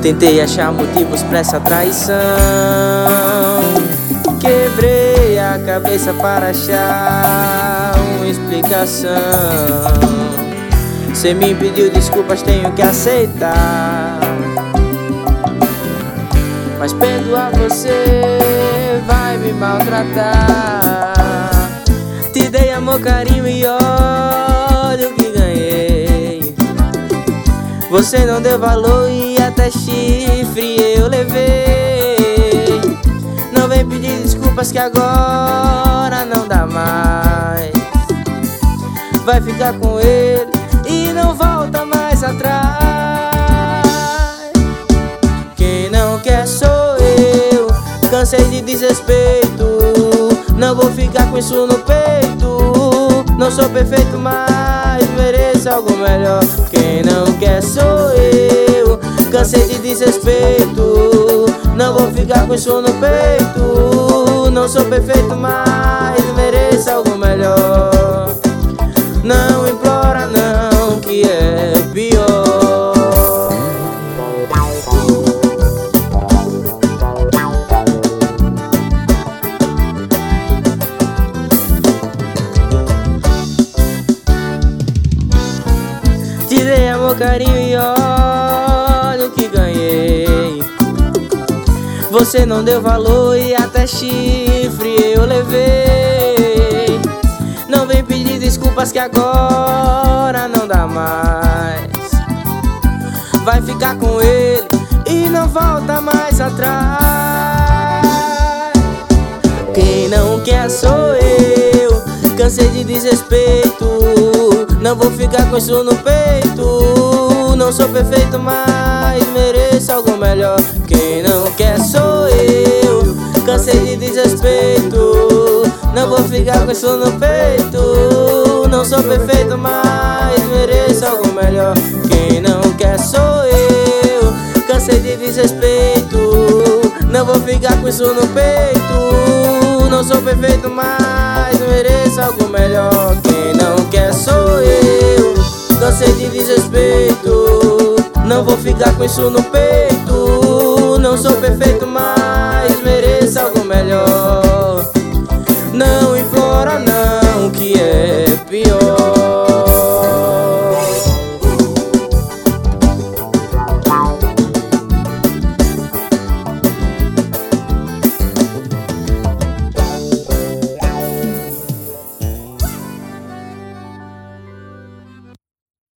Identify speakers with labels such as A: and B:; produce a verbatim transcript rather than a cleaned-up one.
A: Tentei achar motivos pra essa traição, quebrei a cabeça para achar uma explicação. Cê me pediu desculpas, tenho que aceitar, mas perdoar você vai me maltratar. Te dei amor, carinho e olha o que ganhei. Você não deu valor e até chifre eu levei. Não vem pedir desculpas que agora não dá mais. Vai ficar com ele e não volta mais atrás. Quem não quer sou eu, cansei de desrespeito. Não vou ficar com isso no peito. Não sou perfeito, mas mereço algo melhor. Quem não quer sou eu, cansei de desrespeito. Não vou ficar com isso no peito. Não sou perfeito, mas mereço algo melhor. Não implora não, que é pior. Te dei amor, carinho e olha o que ganhei. Você não deu valor e até chifre eu levei. Não vem pedir desculpas que agora não dá mais. Vai ficar com ele e não volta mais atrás. Quem não quer sou eu, cansei de desrespeito. Não vou ficar com isso no peito. Não sou perfeito, mas mereço algo melhor. Quem não quer sou eu, cansei de desrespeito. Não vou ficar com isso no peito. Não sou perfeito, mas mereço algo melhor. Quem não quer sou eu, cansei de desrespeito. Não vou ficar com isso no peito. Não sou perfeito, mas mereço algo melhor. Quem não quer sou eu, cansei de desrespeito. Não vou ficar com isso no peito. Não sou perfeito, mas mereço algo melhor. Não implora não, que é